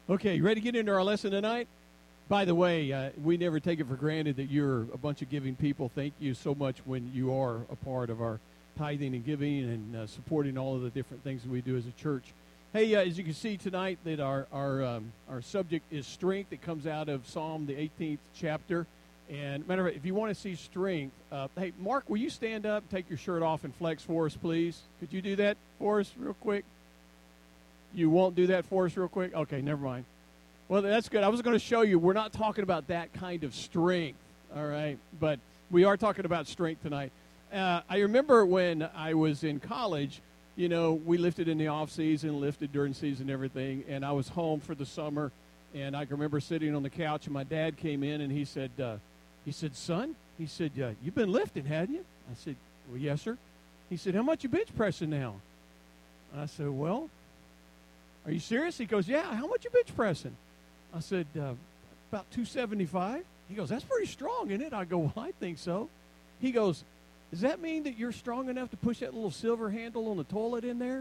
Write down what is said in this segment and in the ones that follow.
Okay, you ready to get into our lesson tonight? By the way, we never take it for granted that you're a bunch of giving people. Thank you so much when you are a part of our tithing and giving and supporting all of the different things that we do as a church. Hey, as you can see tonight, that our subject is strength. It comes out of Psalm, the 18th chapter. And matter of fact, if you want to see strength, hey, Mark, will you stand up, take your shirt off, and flex for us, please? Could you do that for us real quick? You won't do that for us real quick? Okay, never mind. Well, that's good. I was going to show you we're not talking about that kind of strength, all right? But we are talking about strength tonight. I remember when I was in college, you know, we lifted in the off season, lifted during season and everything, and I was home for the summer, and I can remember sitting on the couch, and my dad came in, and he said, son, you've been lifting, hadn't you? I said, well, yes, sir. He said, how much you bench pressing now? I said, well, are you serious? He goes, yeah, how much you bench pressing? I said, about 275. He goes, that's pretty strong, isn't it? I go, well, I think so. He goes, does that mean that you're strong enough to push that little silver handle on the toilet in there?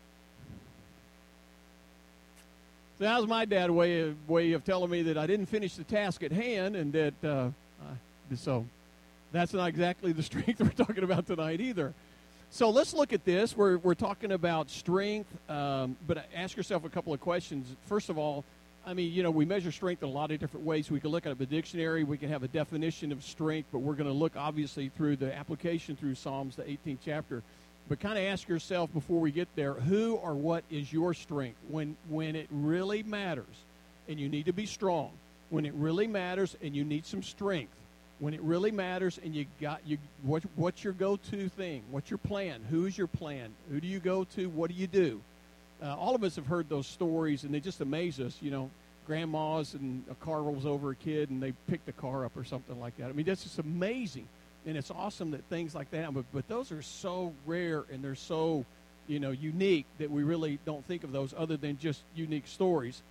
So that was my dad's way of telling me that I didn't finish the task at hand, and that so that's not exactly the strength we're talking about tonight either. So let's look at this. We're talking about strength, but ask yourself a couple of questions. First of all, I mean, you know, we measure strength in a lot of different ways. We can look at the dictionary. We can have a definition of strength, but we're going to look, obviously, through the application through Psalms, the 18th chapter. But kind of ask yourself before we get there, who or what is your strength? When it really matters, and you need to be strong. When it really matters, and you need some strength. When it really matters, and what's your go-to thing? What's your plan? Who's your plan? Who do you go to? What do you do? All of us have heard those stories, and they just amaze us. You know, grandmas and a car rolls over a kid, and they pick the car up or something like that. I mean, that's just amazing, and it's awesome that things like that. But those are so rare, and they're so, you know, unique that we really don't think of those other than just unique stories.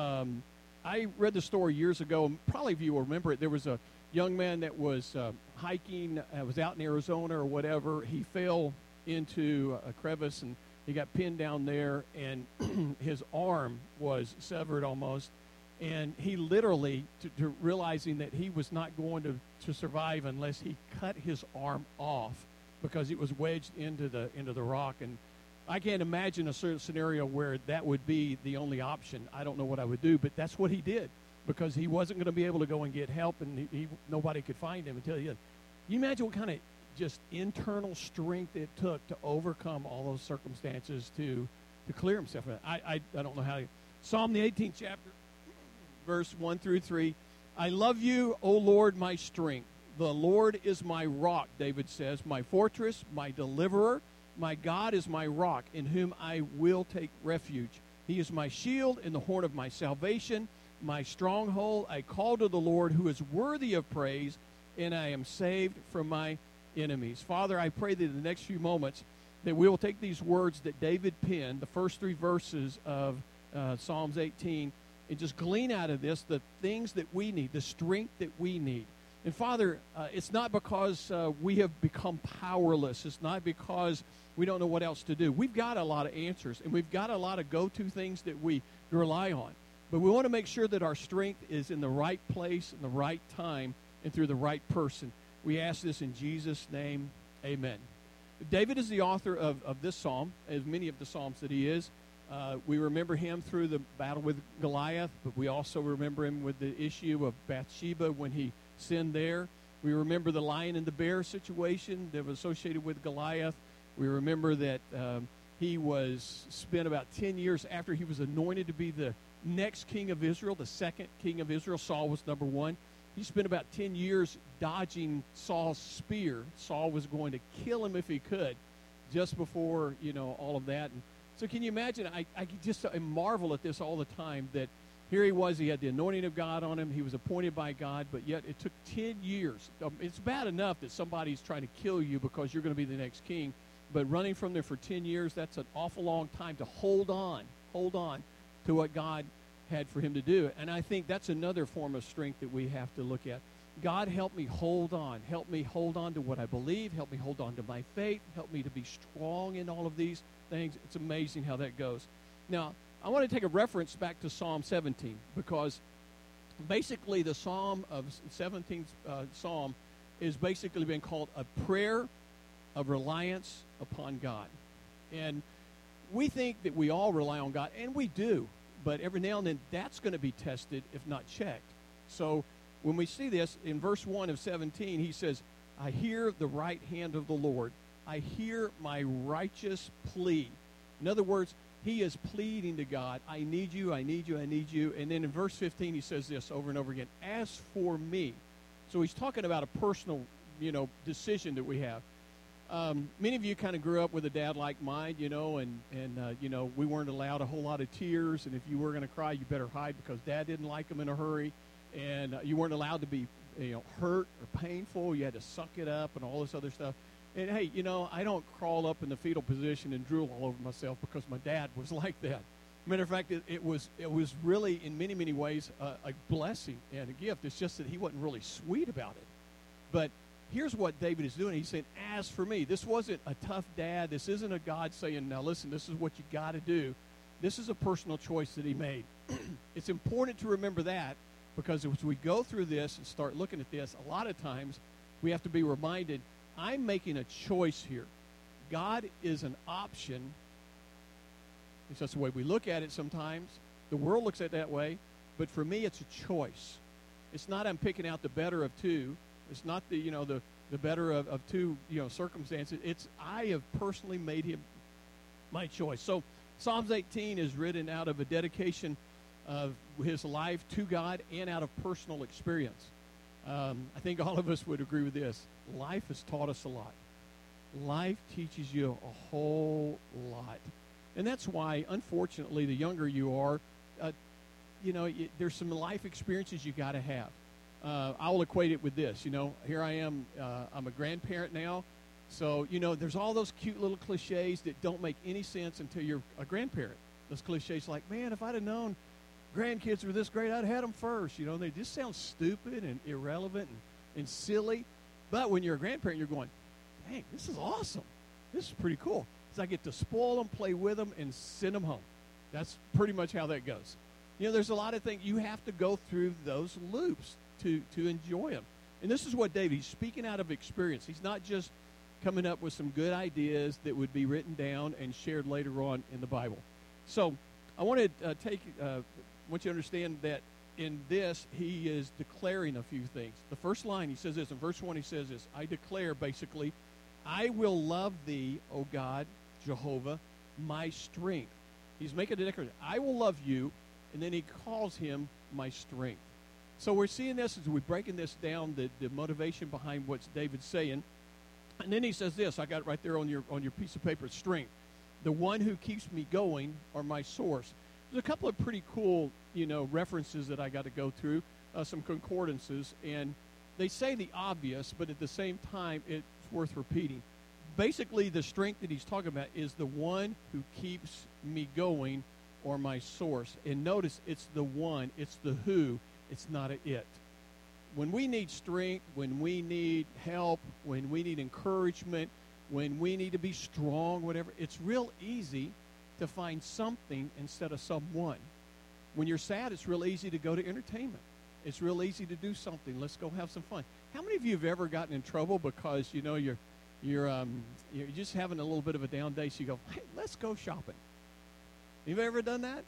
I read the story years ago, and probably if you will remember it, there was a young man that was hiking, was out in Arizona or whatever. He fell into a crevice, and he got pinned down there, and his arm was severed almost. And he literally, to realizing that he was not going to survive unless he cut his arm off because it was wedged into the rock. And I can't imagine a certain scenario where that would be the only option. I don't know what I would do, but that's what he did because he wasn't going to be able to go and get help, and nobody could find him until he did. Can you imagine what kind of just internal strength it took to overcome all those circumstances to clear himself? I don't know how. Psalm the 18th chapter, verse 1 through 3. I love you, O Lord, my strength. The Lord is my rock, David says, my fortress, my deliverer. My God is my rock, in whom I will take refuge. He is my shield and the horn of my salvation, my stronghold. I call to the Lord, who is worthy of praise, and I am saved from my enemies. Father, I pray that in the next few moments that we will take these words that David penned, the first three verses of Psalms 18, and just glean out of this the things that we need, the strength that we need. And Father, it's not because we have become powerless. It's not because we don't know what else to do. We've got a lot of answers, and we've got a lot of go-to things that we rely on. But we want to make sure that our strength is in the right place, in the right time, and through the right person. We ask this in Jesus' name, amen. David is the author of this psalm, as many of the psalms that he is. We remember him through the battle with Goliath, but we also remember him with the issue of Bathsheba when he sinned there. We remember the lion and the bear situation that was associated with Goliath. We remember that he spent about 10 years after he was anointed to be the next king of Israel, the second king of Israel. Saul was number one. He spent about 10 years dodging Saul's spear. Saul was going to kill him if he could, just before, you know, all of that. And so can you imagine, I just marvel at this all the time, that here he was, he had the anointing of God on him, he was appointed by God, but yet it took 10 years. It's bad enough that somebody's trying to kill you because you're going to be the next king, but running from there for 10 years, that's an awful long time to hold on to what God had for him to do. And I think that's another form of strength that we have to look at. God, help me hold on. Help me hold on to what I believe. Help me hold on to my faith. Help me to be strong in all of these things. It's amazing how that goes. Now, I want to take a reference back to Psalm 17 because basically the 17th Psalm is basically been called a prayer of reliance upon God. And we think that we all rely on God, and we do, but every now and then that's going to be tested if not checked. So when we see this in verse 1 of 17, he says, I hear the right hand of the Lord. I hear my righteous plea. In other words, he is pleading to God, I need you, I need you, I need you. And then in verse 15, he says this over and over again, as for me. So he's talking about a personal, decision that we have. Many of you kind of grew up with a dad like mine, and we weren't allowed a whole lot of tears. And if you were going to cry, you better hide because Dad didn't like them in a hurry. And you weren't allowed to be, hurt or painful. You had to suck it up and all this other stuff. And, hey, I don't crawl up in the fetal position and drool all over myself because my dad was like that. Matter of fact, it was really, in many, many ways, a blessing and a gift. It's just that he wasn't really sweet about it. But here's what David is doing. He's saying, as for me, this wasn't a tough dad. This isn't a God saying, now listen, this is what you got to do. This is a personal choice that he made. It's important to remember that because as we go through this and start looking at this, a lot of times we have to be reminded, I'm making a choice here. God is an option. It's just the way we look at it sometimes. The world looks at it that way. But for me, it's a choice. It's not I'm picking out the better of two. It's not the better of two circumstances. It's I have personally made him my choice. So Psalms 18 is written out of a dedication of his life to God and out of personal experience. I think all of us would agree with this. Life has taught us a lot. Life teaches you a whole lot. And that's why, unfortunately, the younger you are, there's some life experiences you got to have. I'll equate it with this. Here I am. I'm a grandparent now. So, there's all those cute little cliches that don't make any sense until you're a grandparent. Those cliches like, man, if I'd have known grandkids were this great, I'd have had them first. They just sound stupid and irrelevant and silly. But when you're a grandparent, you're going, dang, this is awesome. This is pretty cool. Because I get to spoil them, play with them, and send them home. That's pretty much how that goes. There's a lot of things. You have to go through those loops to enjoy them. And this is what he's speaking out of experience. He's not just coming up with some good ideas that would be written down and shared later on in the Bible. So I want to want you to understand that in this, he is declaring a few things. The first line, he says this. In verse 1, he says this. I declare, basically, I will love thee, O God, Jehovah, my strength. He's making a declaration. I will love you, and then he calls him my strength. So we're seeing this as we're breaking this down, the motivation behind what David's saying. And then he says this. I got it right there on your piece of paper, strength. The one who keeps me going or my source. There's a couple of pretty cool, references that I got to go through, some concordances. And they say the obvious, but at the same time, it's worth repeating. Basically, the strength that he's talking about is the one who keeps me going or my source. And notice it's the one, it's the who, it's not a it. When we need strength, when we need help, when we need encouragement, when we need to be strong, whatever, it's real easy to find something instead of someone. When you're sad, it's real easy to go to entertainment. It's real easy to do something. Let's go have some fun. How many of you have ever gotten in trouble because you're just having a little bit of a down day, so you go, hey, let's go shopping? You've ever done that?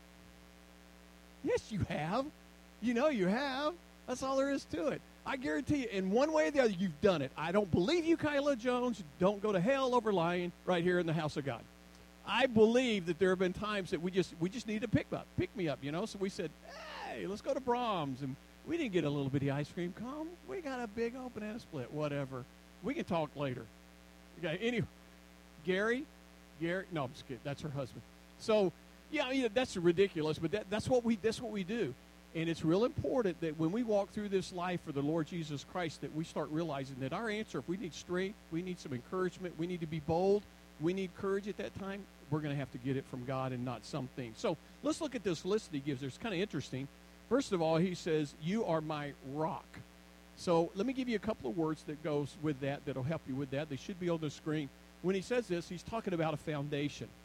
Yes, you have. You have. That's all there is to it. I guarantee you, in one way or the other, you've done it. I don't believe you, Kyla Jones. Don't go to hell over lying right here in the house of God. I believe that there have been times that we just need to pick me up, So we said, hey, let's go to Brahms. And we didn't get a little bitty ice cream cone. We got a big old banana split, whatever. We can talk later. Okay, anyway, Gary, no, I'm just kidding. That's her husband. So, yeah, that's ridiculous, but that's what we do. And it's real important that when we walk through this life for the Lord Jesus Christ, that we start realizing that our answer, if we need strength, we need some encouragement, we need to be bold, we need courage at that time, we're going to have to get it from God and not something. So let's look at this list that he gives. It's kind of interesting. First of all, he says, you are my rock. So let me give you a couple of words that goes with that that'll help you with that. They should be on the screen. When he says this, he's talking about a foundation.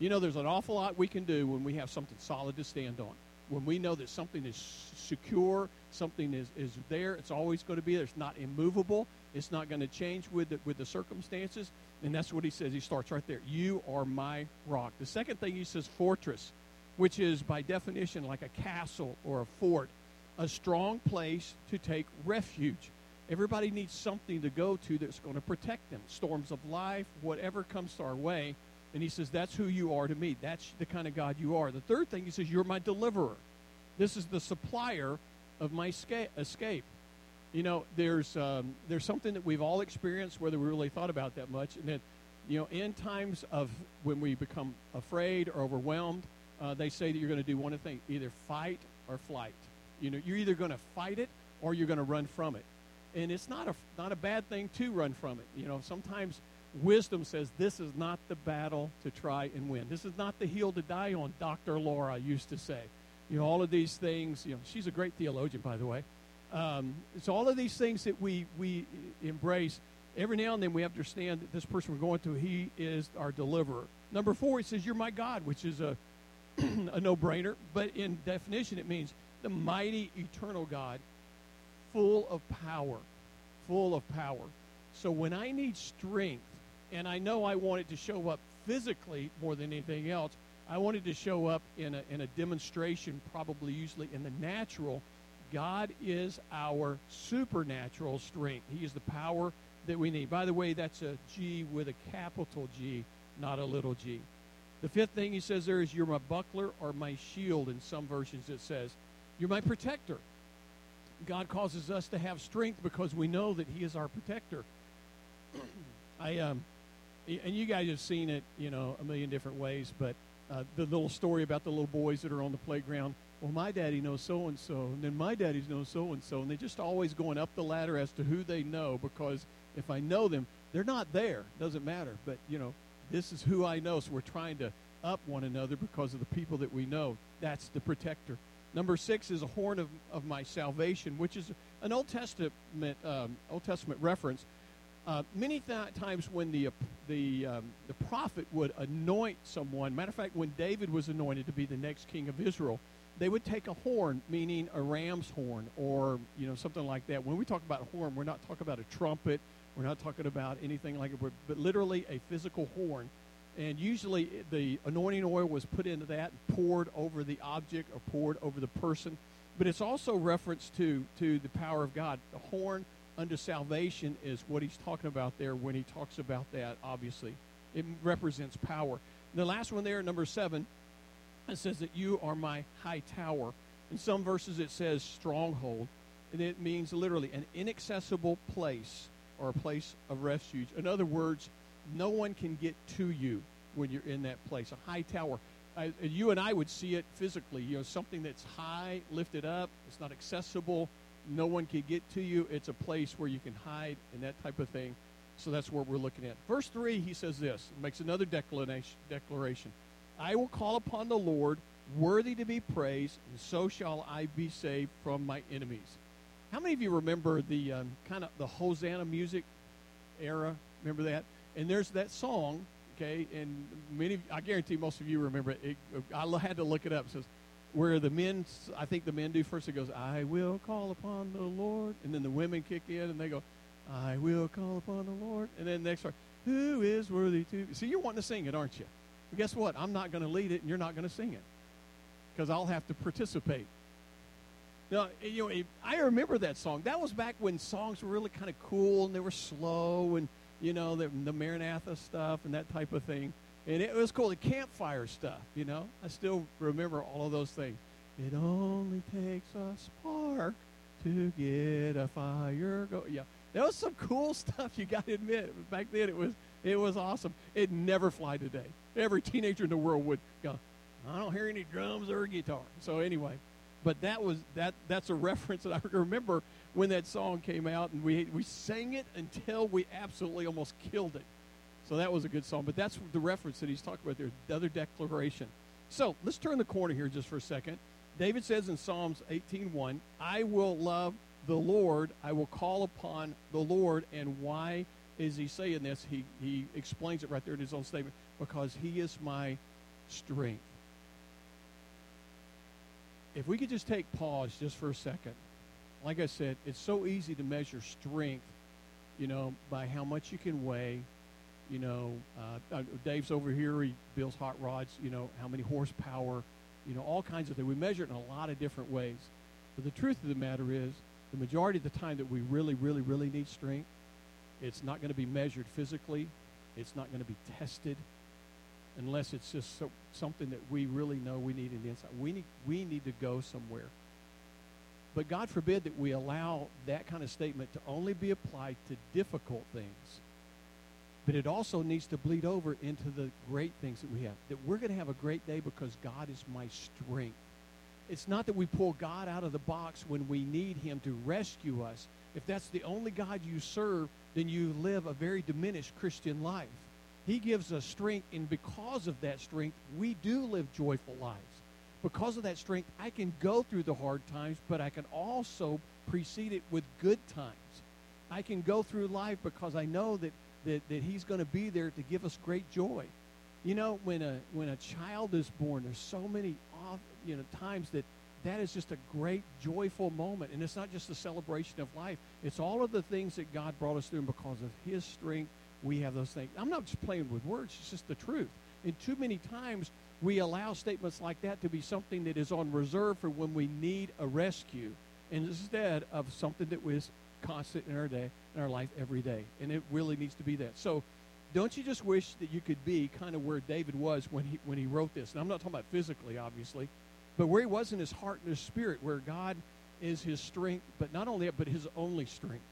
You know, there's an awful lot we can do when we have something solid to stand on. When we know that something is secure, something is there, it's always going to be there. It's not immovable. It's not going to change with the circumstances. And that's what he says. He starts right there. You are my rock. The second thing he says, fortress, which is by definition like a castle or a fort, a strong place to take refuge. Everybody needs something to go to that's going to protect them. Storms of life, whatever comes to our way. And he says, that's who you are to me. That's the kind of God you are. The third thing, he says, you're my deliverer. This is the supplier of my escape. You know, there's something that we've all experienced, whether we really thought about that much, and that, you know, in times of when we become afraid or overwhelmed, they say that you're going to do one of things, either fight or flight. You know, you're either going to fight it or you're going to run from it. And it's not a bad thing to run from it. You know, sometimes wisdom says this is not the battle to try and win. This is not the hill to die on, Dr. Laura used to say. You know, all of these things, you know, she's a great theologian, by the way. It's all of these things that we embrace. Every now and then we have to understand that this person we're going to, he is our deliverer. Number 4, he says, you're my God, which is a no-brainer. But in definition, it means the mighty, eternal God, full of power, full of power. So when I need strength, and I know I want it to show up physically more than anything else, I want it to show up in a demonstration, probably usually in the natural. God is our supernatural strength. He is the power that we need. By the way, that's a G with a capital G, not a little g. The fifth thing he says there is, you're my buckler or my shield. In some versions it says, you're my protector. God causes us to have strength because we know that he is our protector. And you guys have seen it, you know, a million different ways, but the little story about the little boys that are on the playground. Well, my daddy knows so-and-so, and then my daddy knows so-and-so, and they're just always going up the ladder as to who they know, because if I know them, they're not there. Doesn't matter. But, you know, this is who I know, so we're trying to up one another because of the people that we know. That's the protector. Number 6 is a horn of my salvation, which is an Old Testament reference. Many times when the prophet would anoint someone, matter of fact, when David was anointed to be the next king of Israel, they would take a horn, meaning a ram's horn or, you know, something like that. When we talk about a horn, we're not talking about a trumpet. We're not talking about anything like it, but literally a physical horn. And usually the anointing oil was put into that and poured over the object or poured over the person. But it's also reference to the power of God. The horn unto salvation is what he's talking about there when he talks about that, obviously. It represents power. And the last one there, number 7, it says that you are my high tower. In some verses it says stronghold, and it means literally an inaccessible place or a place of refuge. In other words, no one can get to you when you're in that place. A high tower. You and I would see it physically. You know, something that's high, lifted up. It's not accessible. No one can get to you. It's a place where you can hide and that type of thing. So that's what we're looking at. Verse 3, he says this. He makes another declaration. I will call upon the Lord, worthy to be praised, and so shall I be saved from my enemies. How many of you remember the kind of the Hosanna music era? Remember that? And there's that song, okay, and I guarantee most of you remember it. I had to look it up. It says, where the men, I think the men do first, it goes, I will call upon the Lord. And then the women kick in and they go, I will call upon the Lord. And then the next part, who is worthy to? See, you're wanting to sing it, aren't you? Well, guess what? I'm not going to lead it and you're not going to sing it because I'll have to participate. Now, you know, I remember that song. That was back when songs were really kind of cool and they were slow and, you know, the Maranatha stuff and that type of thing. And it was cool, the campfire stuff, you know. I still remember all of those things. It only takes a spark to get a fire going. Yeah, that was some cool stuff, you got to admit. Back then it was awesome. It'd never fly today. Every teenager in the world would go, I don't hear any drums or guitar. So anyway, but that's a reference that I remember when that song came out, and we sang it until we absolutely almost killed it. So that was a good song. But that's the reference that he's talking about there, the other declaration. So let's turn the corner here just for a second. David says in Psalms 18:1, I will love the Lord. I will call upon the Lord. And why is he saying this? He explains it right there in his own statement. Because he is my strength. If we could just take pause just for a second. Like I said, it's so easy to measure strength, by how much you can weigh. Dave's over here, he builds hot rods, how many horsepower, all kinds of things. We measure it in a lot of different ways. But the truth of the matter is, the majority of the time that we really, really, really need strength, it's not going to be measured physically. It's not going to be tested unless it's just something that we really know we need in the inside. We need to go somewhere. But God forbid that we allow that kind of statement to only be applied to difficult things. But it also needs to bleed over into the great things that we have. That we're going to have a great day because God is my strength. It's not that we pull God out of the box when we need him to rescue us. If that's the only God you serve, then you live a very diminished Christian life. He gives us strength, and because of that strength, we do live joyful lives. Because of that strength, I can go through the hard times, but I can also precede it with good times. I can go through life because I know that he's going to be there to give us great joy. When a child is born, there's so many times that is just a great joyful moment. And it's not just a celebration of life. It's all of the things that God brought us through, and because of his strength, we have those things. I'm not just playing with words. It's just the truth. And too many times we allow statements like that to be something that is on reserve for when we need a rescue, instead of something that was constant in our day, in our life every day. And it really needs to be that. So don't you just wish that you could be kind of where David was when he wrote this? And I'm not talking about physically, obviously, but where he was in his heart and his spirit, where God is his strength, but not only that, but his only strength.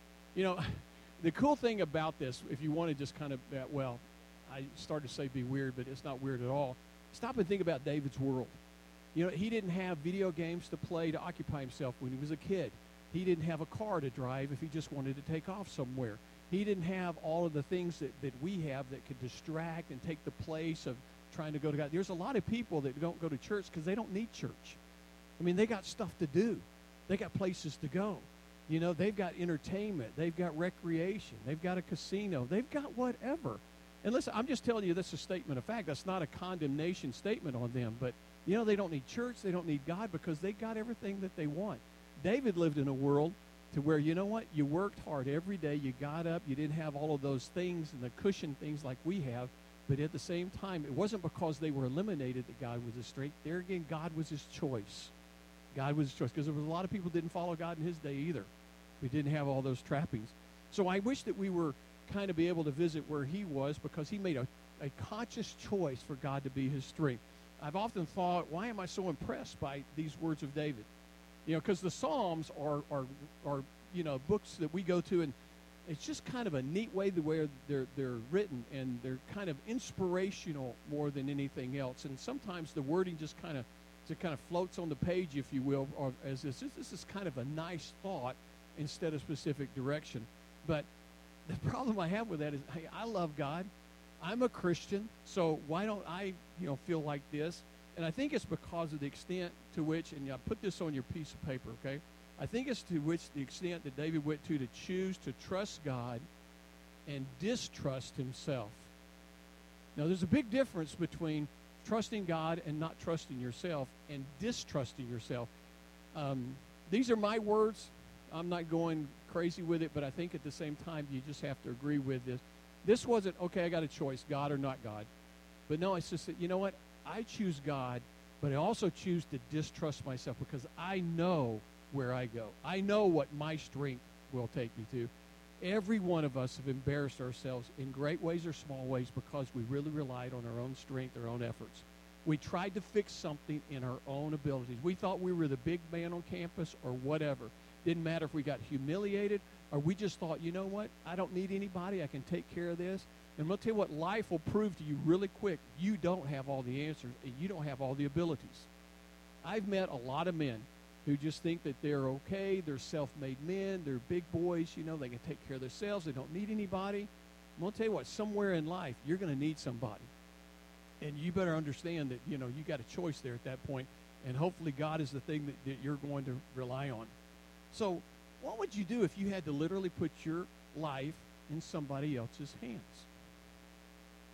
The cool thing about this, if you want to just kind of, I started to say be weird, but it's not weird at all. Stop and think about David's world. He didn't have video games to play to occupy himself when he was a kid. He didn't have a car to drive if he just wanted to take off somewhere. He didn't have all of the things that we have that could distract and take the place of trying to go to God. There's a lot of people that don't go to church because they don't need church. I mean, they got stuff to do. They got places to go. They've got entertainment. They've got recreation. They've got a casino. They've got whatever. And listen, I'm just telling you this is a statement of fact. That's not a condemnation statement on them. But, they don't need church. They don't need God because they got everything that they want. David lived in a world to where, you worked hard every day. You got up. You didn't have all of those things and the cushion things like we have. But at the same time, it wasn't because they were eliminated that God was his strength. There again, God was his choice. God was his choice because there was a lot of people who didn't follow God in his day either. We didn't have all those trappings. So I wish that we were kind of be able to visit where he was, because he made a conscious choice for God to be his strength. I've often thought, why am I so impressed by these words of David? Because the Psalms are books that we go to, and it's just kind of a neat way the way they're written, and they're kind of inspirational more than anything else. And sometimes the wording just kind of floats on the page, if you will, or as this is kind of a nice thought instead of specific direction. But the problem I have with that is, hey, I love God. I'm a Christian, so why don't I, feel like this? And I think it's because of the extent to which, and I put this on your piece of paper, okay? I think it's to which the extent that David went to choose to trust God and distrust himself. Now, there's a big difference between trusting God and not trusting yourself, and distrusting yourself. These are my words. I'm not going crazy with it, but I think at the same time, you just have to agree with this. This wasn't, okay, I got a choice, God or not God. But no, it's just that, you know what? I choose God, but I also choose to distrust myself because I know where I go. I know what my strength will take me to. Every one of us have embarrassed ourselves in great ways or small ways because we really relied on our own strength, our own efforts. We tried to fix something in our own abilities. We thought we were the big man on campus or whatever. Didn't matter if we got humiliated or we just thought, you know what, I don't need anybody. I can take care of this. And I'll tell you what, life will prove to you really quick, you don't have all the answers and you don't have all the abilities. I've met a lot of men who just think that they're okay, they're self-made men, they're big boys, they can take care of themselves, they don't need anybody. I'm going to tell you what, somewhere in life, you're going to need somebody. And you better understand that, you got a choice there at that point, and hopefully God is the thing that you're going to rely on. So what would you do if you had to literally put your life in somebody else's hands?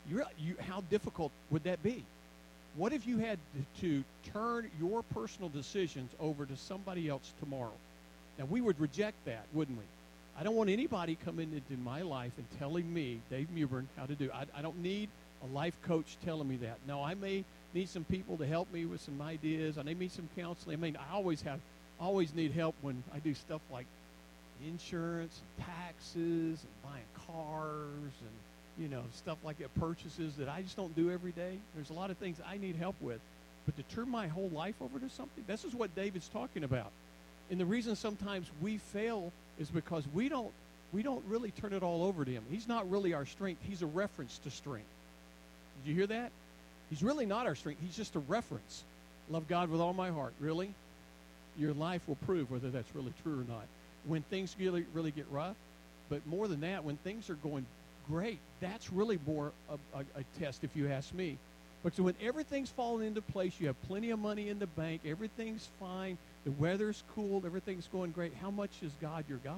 how difficult would that be? What if you had to turn your personal decisions over to somebody else tomorrow? Now, we would reject that, wouldn't we? I don't want anybody coming into my life and telling me, Dave Mewburn, how to do. I don't need a life coach telling me that. No, I may need some people to help me with some ideas. I may need some counseling. I mean, I always need help when I do stuff like insurance, and taxes, and buying cars, and stuff like that, purchases that I just don't do every day. There's a lot of things I need help with. But to turn my whole life over to something, this is what David's talking about. And the reason sometimes we fail is because we don't really turn it all over to him. He's not really our strength. He's a reference to strength. Did you hear that? He's really not our strength. He's just a reference. Love God with all my heart. Really? Your life will prove whether that's really true or not. When things really get rough, but more than that, when things are going great, that's really more a test, if you ask me. But so when everything's falling into place, you have plenty of money in the bank, everything's fine, the weather's cool, everything's going great, how much is God your God?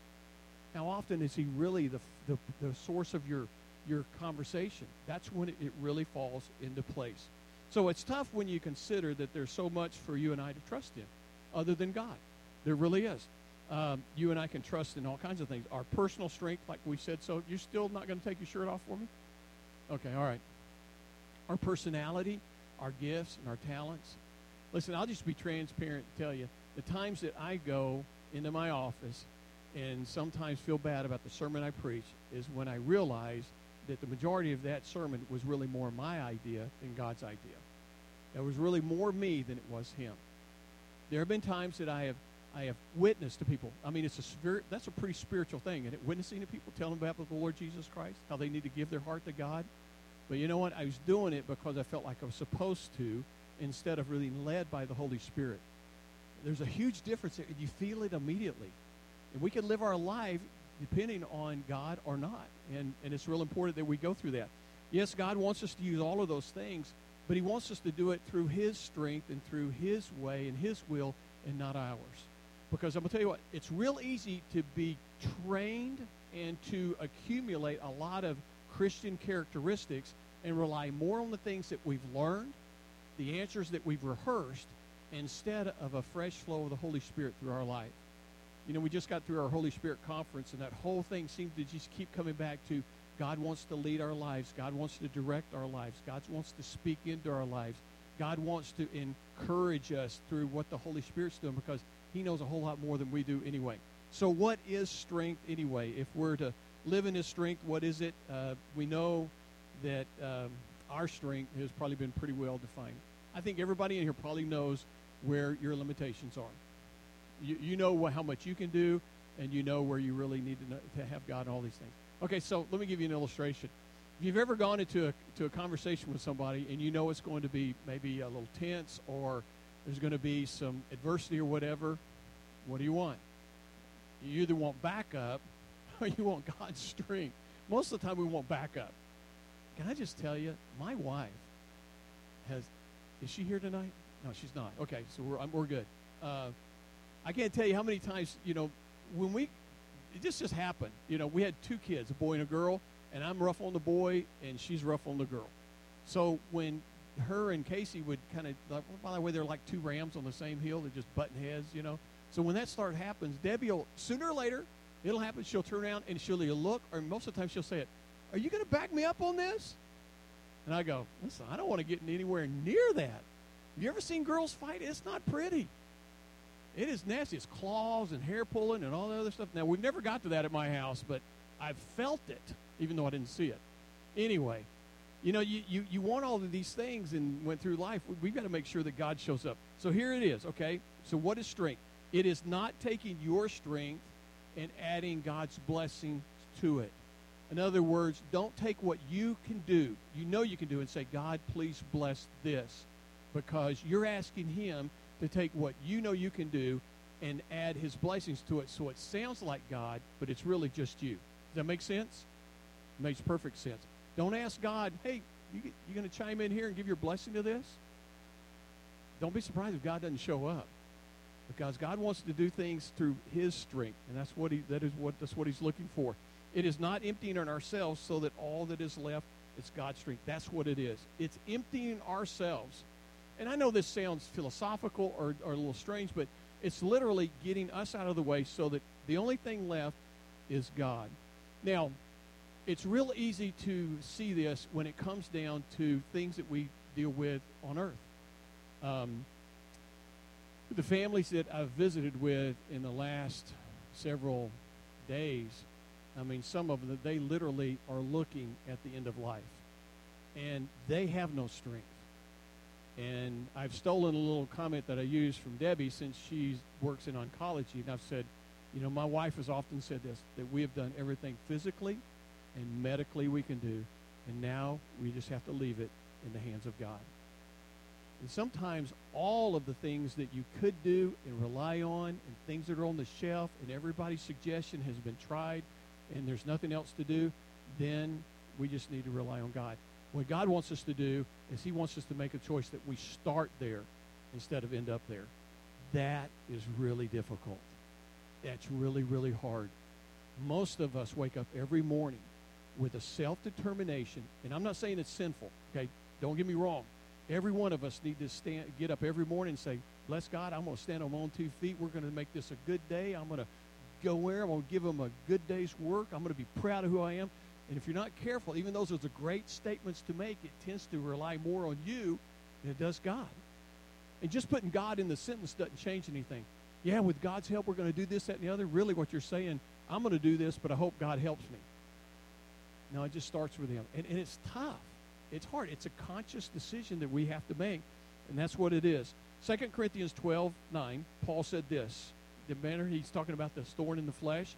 How often is he really the source of your conversation? That's when it really falls into place. So it's tough when you consider that there's so much for you and I to trust in other than God. There really is. You and I can trust in all kinds of things. Our personal strength, like we said, so you're still not going to take your shirt off for me? Okay, all right. Our personality, our gifts, and our talents. Listen, I'll just be transparent and tell you, the times that I go into my office and sometimes feel bad about the sermon I preach is when I realize that the majority of that sermon was really more my idea than God's idea. It was really more me than it was him. There have been times that I have witnessed to people. I mean, that's a pretty spiritual thing, isn't it? Witnessing to people, telling them about the Lord Jesus Christ, how they need to give their heart to God. But you know what? I was doing it because I felt like I was supposed to instead of really led by the Holy Spirit. There's a huge difference there, and you feel it immediately. And we can live our life depending on God or not. And it's real important that we go through that. Yes, God wants us to use all of those things, but he wants us to do it through his strength and through his way and his will and not ours. Because I'm going to tell you what, it's real easy to be trained and to accumulate a lot of Christian characteristics and rely more on the things that we've learned, the answers that we've rehearsed, instead of a fresh flow of the Holy Spirit through our life. You know, we just got through our Holy Spirit conference, and that whole thing seems to just keep coming back to God wants to lead our lives. God wants to direct our lives. God wants to speak into our lives. God wants to encourage us through what the Holy Spirit's doing because he knows a whole lot more than we do anyway. So what is strength anyway? If we're to live in his strength, what is it? We know that our strength has probably been pretty well defined. I think everybody in here probably knows where your limitations are. You know how much you can do, and you know where you really need to have God and all these things. Okay, so let me give you an illustration. If you've ever gone into a conversation with somebody and you know it's going to be maybe a little tense or there's going to be some adversity or whatever, what do you want? You either want backup or you want God's strength. Most of the time we want backup. Can I just tell you, my wife is she here tonight? No, she's not. Okay, so we're good. I can't tell you how many times, when it just happened. We had two kids, a boy and a girl, and I'm rough on the boy, and she's rough on the girl. So when her and Casey would kind of, by the way, they're like two rams on the same hill. They're just butting heads, So when that happens, Debbie will, sooner or later, it'll happen. She'll turn around, and she'll either look, or most of the time she'll say it, "Are you going to back me up on this?" And I go, "Listen, I don't want to get anywhere near that." Have you ever seen girls fight? It's not pretty. It is nasty. It's claws and hair pulling and all the other stuff. Now, we've never got to that at my house, but I've felt it, even though I didn't see it. Anyway, you want all of these things and went through life. We've got to make sure that God shows up. So here it is, okay? So what is strength? It is not taking your strength and adding God's blessing to it. In other words, don't take what you can do, you can do, and say, "God, please bless this," because you're asking him to take what you can do and add his blessings to it so it sounds like God, but it's really just you. Does that make sense? It makes perfect sense. Don't ask God, "Hey, you going to chime in here and give your blessing to this?" Don't be surprised if God doesn't show up, because God wants to do things through his strength, and that's what he's looking for. It is not emptying on ourselves so that all that is left It's God's strength. That's what it is. It's emptying ourselves. And I know this sounds philosophical or a little strange, but it's literally getting us out of the way so that the only thing left is God. Now, it's real easy to see this when it comes down to things that we deal with on earth. The families that I've visited with in the last several days, I mean, some of them, they literally are looking at the end of life. And they have no strength. And I've stolen a little comment that I use from Debbie since she works in oncology. And I've said, you know, my wife has often said this, that we have done everything physically and medically we can do. And now we just have to leave it in the hands of God. And sometimes all of the things that you could do and rely on and things that are on the shelf and everybody's suggestion has been tried and there's nothing else to do, then we just need to rely on God. What God wants us to do is he wants us to make a choice that we start there instead of end up there. That is really difficult. That's really, really hard. Most of us wake up every morning with a self-determination, and I'm not saying it's sinful, okay? Don't get me wrong. Every one of us need to get up every morning and say, bless God, I'm going to stand on my own 2 feet. We're going to make this a good day. I'm going to go where? I'm going to give them a good day's work. I'm going to be proud of who I am. And if you're not careful, even though those are great statements to make, it tends to rely more on you than it does God. And just putting God in the sentence doesn't change anything. Yeah, with God's help, we're going to do this, that, and the other. Really what you're saying, I'm going to do this, but I hope God helps me. No, it just starts with him. And it's tough. It's hard. It's a conscious decision that we have to make, and that's what it is. 2 Corinthians 12:9, Paul said this. The manner he's talking about the thorn in the flesh.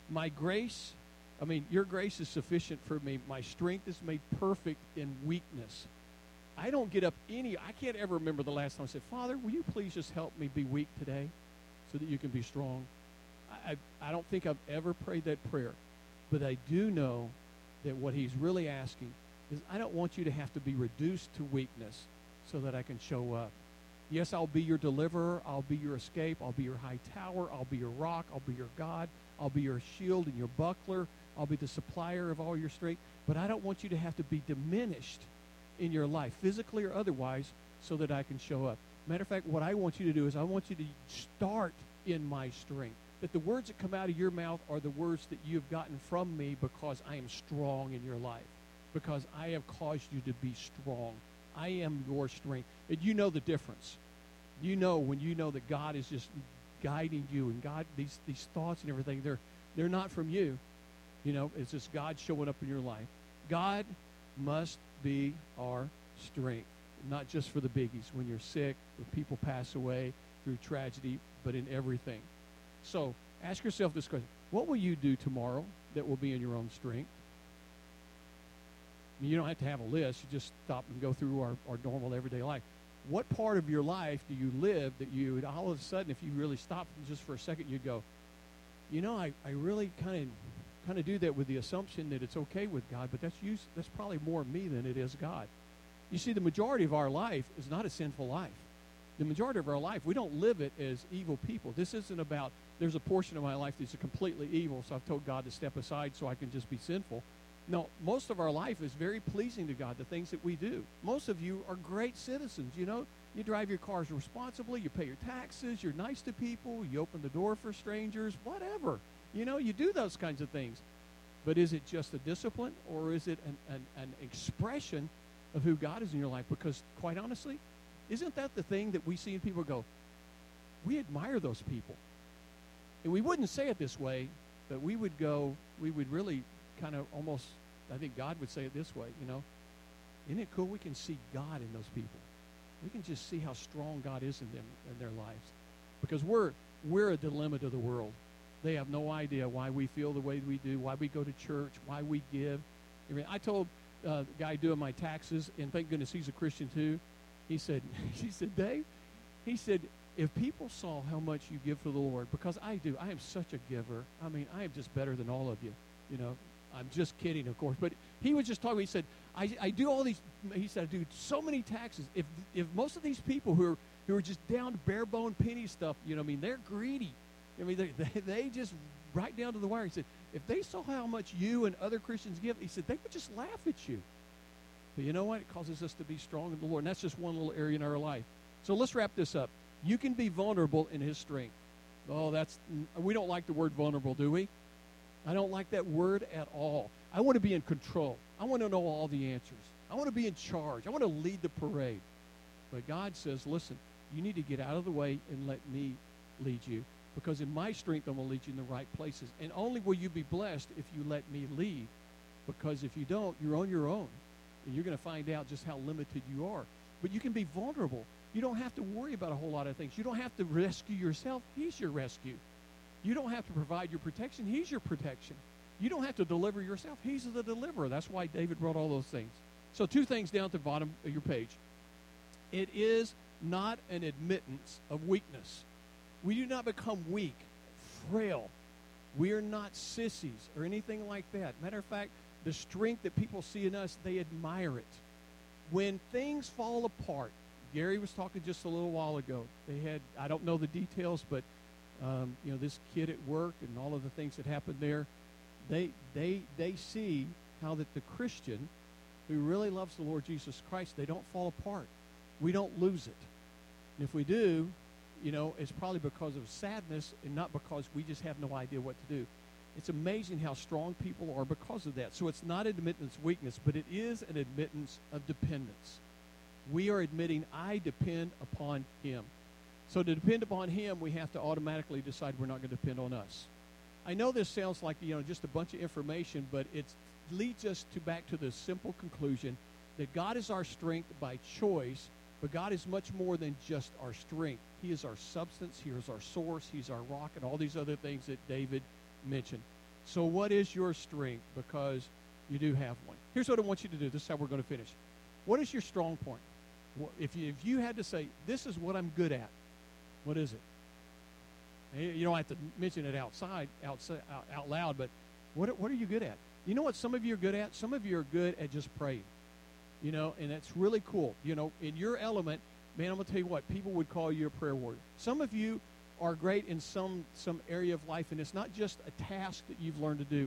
Your grace is sufficient for me. My strength is made perfect in weakness. I don't get up I can't ever remember the last time I said, Father, will you please just help me be weak today so that you can be strong? I don't think I've ever prayed that prayer, but I do know that what he's really asking is I don't want you to have to be reduced to weakness so that I can show up. Yes, I'll be your deliverer. I'll be your escape. I'll be your high tower. I'll be your rock. I'll be your God. I'll be your shield and your buckler. I'll be the supplier of all your strength. But I don't want you to have to be diminished in your life, physically or otherwise, so that I can show up. Matter of fact, what I want you to do is I want you to start in my strength. That the words that come out of your mouth are the words that you've gotten from me because I am strong in your life. Because I have caused you to be strong. I am your strength. And you know the difference. You know when you know that God is just guiding you, and God, these thoughts and everything, they're not from you. You know, it's just God showing up in your life. God must be our strength, not just for the biggies, when you're sick, when people pass away, through tragedy, but in everything. So ask yourself this question. What will you do tomorrow that will be in your own strength? I mean, you don't have to have a list. You just stop and go through our normal everyday life. What part of your life do you live that you, all of a sudden, if you really stop just for a second, you go, you know, I really kind of do that with the assumption that it's okay with God, but that's probably more me than it is God. You see, the majority of our life is not a sinful life. The majority of our life, we don't live it as evil people. This isn't about, there's a portion of my life that's completely evil, so I've told God to step aside so I can just be sinful. No, most of our life is very pleasing to God, the things that we do. Most of you are great citizens, you know. You drive your cars responsibly, you pay your taxes, you're nice to people, you open the door for strangers, whatever. You know, you do those kinds of things. But is it just a discipline, or is it an expression of who God is in your life? Because, quite honestly, isn't that the thing that we see in people go, we admire those people? And we wouldn't say it this way, but we would really kind of almost, I think God would say it this way, you know. Isn't it cool we can see God in those people? We can just see how strong God is in them, in their lives. Because we're a dilemma to the world. They have no idea why we feel the way we do, why we go to church, why we give. I mean, I told the guy doing my taxes, and thank goodness he's a Christian too. He said, Dave, he said, if people saw how much you give for the Lord, because I do, I am such a giver. I mean, I am just better than all of you. You know, I'm just kidding, of course. But he was just talking. He said, I do all these. He said, I do so many taxes. If most of these people who are just down to bare bone penny stuff, you know, I mean, they're greedy. I mean, they just right down to the wire. He said, if they saw how much you and other Christians give, he said, they would just laugh at you. But you know what? It causes us to be strong in the Lord. And that's just one little area in our life. So let's wrap this up. You can be vulnerable in His strength. Oh, we don't like the word vulnerable, do we? I don't like that word at all. I want to be in control. I want to know all the answers. I want to be in charge. I want to lead the parade. But God says, listen, you need to get out of the way and let me lead you. Because in my strength, I'm going to lead you in the right places. And only will you be blessed if you let me lead. Because if you don't, you're on your own. And you're going to find out just how limited you are. But you can be vulnerable. You don't have to worry about a whole lot of things. You don't have to rescue yourself. He's your rescue. You don't have to provide your protection. He's your protection. You don't have to deliver yourself. He's the deliverer. That's why David wrote all those things. So 2 things down at the bottom of your page. It is not an admittance of weakness. We do not become weak, frail. We are not sissies or anything like that. Matter of fact, the strength that people see in us, they admire it. When things fall apart, Gary was talking just a little while ago. They had, I don't know the details, but this kid at work and all of the things that happened there, they see how that the Christian who really loves the Lord Jesus Christ, they don't fall apart. We don't lose it. And if we do, it's probably because of sadness and not because we just have no idea what to do. It's amazing how strong people are because of that. So it's not an admittance of weakness, but it is an admittance of dependence. We are admitting, I depend upon Him. So to depend upon Him, we have to automatically decide we're not going to depend on us. I know this sounds like, just a bunch of information, but it leads us back to the simple conclusion that God is our strength by choice, but God is much more than just our strength. He is our substance. He is our source. He's our rock, and all these other things that David mentioned. So what is your strength? Because you do have one. Here's what I want you to do. This is how we're going to finish. What is your strong point? If you had to say, this is what I'm good at, what is it? You don't have to mention it out loud, but what are you good at? You know what some of you are good at? Some of you are good at just praying. And that's really cool. In your element, man, I'm going to tell you what, people would call you a prayer warrior. Some of you are great in some area of life, and it's not just a task that you've learned to do,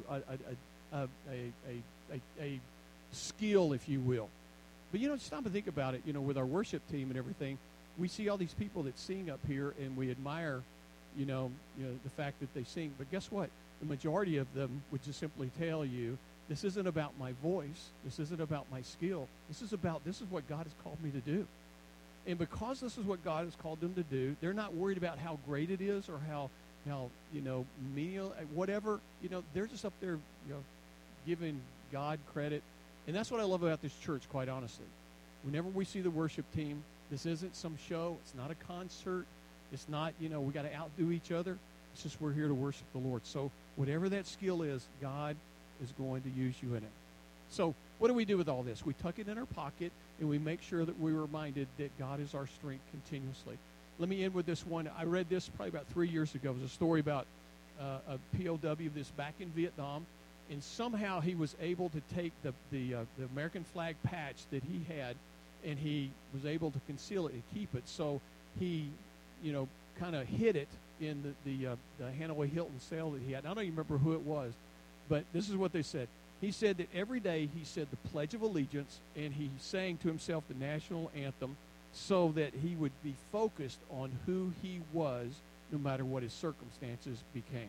a skill, if you will. But, stop and think about it, with our worship team and everything, we see all these people that sing up here, and we admire, the fact that they sing. But guess what? The majority of them would just simply tell you, this isn't about my voice. This isn't about my skill. This is what God has called me to do. And because this is what God has called them to do, they're not worried about how great it is or how menial, whatever. They're just up there, giving God credit. And that's what I love about this church, quite honestly. Whenever we see the worship team, this isn't some show. It's not a concert. It's not, we got to outdo each other. It's just we're here to worship the Lord. So whatever that skill is, God is going to use you in it. So what do we do with all this? We tuck it in our pocket, and we make sure that we're reminded that God is our strength continuously. Let me end with this one. I read this probably about 3 years ago. It was a story about a POW this back in Vietnam, and somehow he was able to take the American flag patch that he had, and he was able to conceal it and keep it. So he, kind of hid it in the Hanoi Hilton sale that he had. I don't even remember who it was, but this is what they said. He said that every day he said the Pledge of Allegiance, and he sang to himself the national anthem so that he would be focused on who he was no matter what his circumstances became.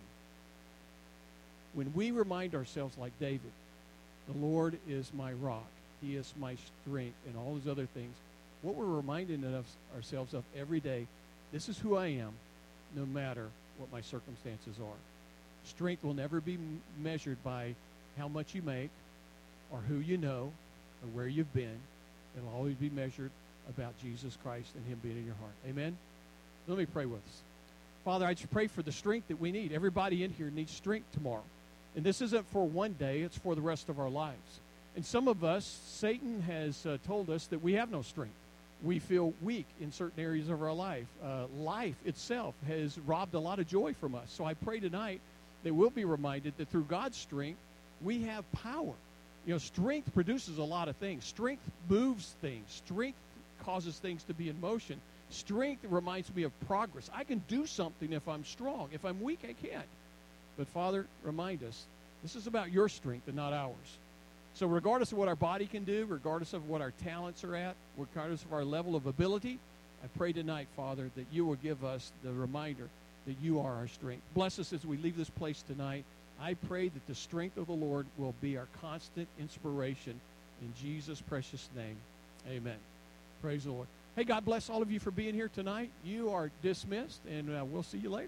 When we remind ourselves like David, the Lord is my rock, He is my strength, and all those other things, what we're reminding ourselves of every day, this is who I am no matter what my circumstances are. Strength will never be measured by how much you make or who you know or where you've been. It'll always be measured about Jesus Christ and Him being in your heart. Amen? Let me pray with us. Father, I just pray for the strength that we need. Everybody in here needs strength tomorrow. And this isn't for one day. It's for the rest of our lives. And some of us, Satan has told us that we have no strength. We feel weak in certain areas of our life. Life itself has robbed a lot of joy from us. So I pray tonight that we'll be reminded that through God's strength, we have power. Strength produces a lot of things. Strength moves things. Strength causes things to be in motion. Strength reminds me of progress. I can do something if I'm strong. If I'm weak, I can't. But Father, remind us, this is about your strength and not ours. So regardless of what our body can do, regardless of what our talents are at, regardless of our level of ability, I pray tonight, Father, that you will give us the reminder that you are our strength. Bless us as we leave this place tonight. I pray that the strength of the Lord will be our constant inspiration. In Jesus' precious name, amen. Praise the Lord. Hey, God bless all of you for being here tonight. You are dismissed, and we'll see you later.